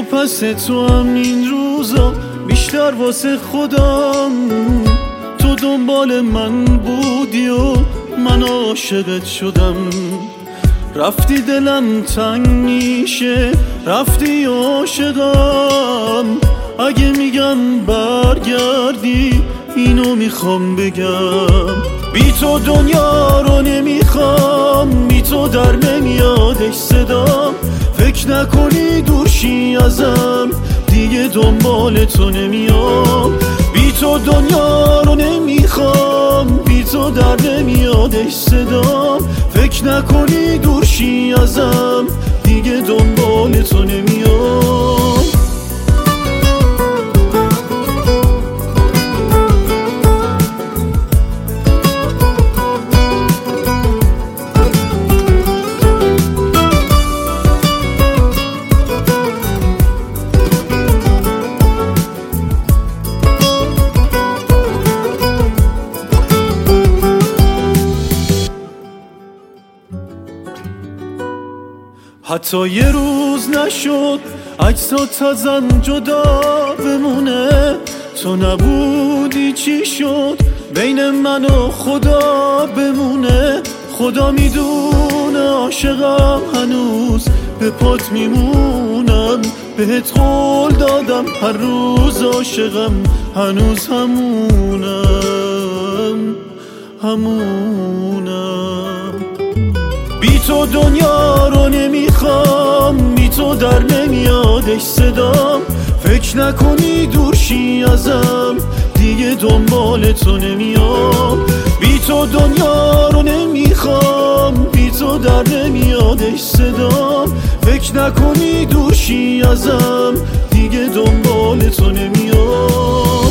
پس تو هم این روزا بیشتر واسه خودم. تو دنبال من بودی و من عاشقت شدم. رفتی دلم تنگ میشه، رفتی عاشقم. اگه میگم برگردی اینو میخوام بگم، بی تو دنیا رو نمیخوام، بی تو در نمیادش صدام. فکر نکنی دورشی ازم، دیگه دنبال تو نمیام. بی تو دنیا رو نمیخوام، بی تو در نمیادش صدام. فکر نکنی دورشی ازم، دیگه دنبال تو نمیام. حتی یه روز نشد عکسات ازم جدا بمونه. تو نبودی چی شد بین من و خدا بمونه. خدا میدونه عاشقم هنوز به پات میمونم. بهت قول دادم هر روز عاشقم، هنوز همونم. بی تو دنیا رو نمیخوام، بی تو در نمیادش صدام. فکر نکنی دورشی ازم، دیگه دنبال تو نمیام. بی تو دنیا رو نمیخوام، بی تو در نمیادش صدام. فکر نکنی دورشی ازم، دیگه دنبال تو نمیام.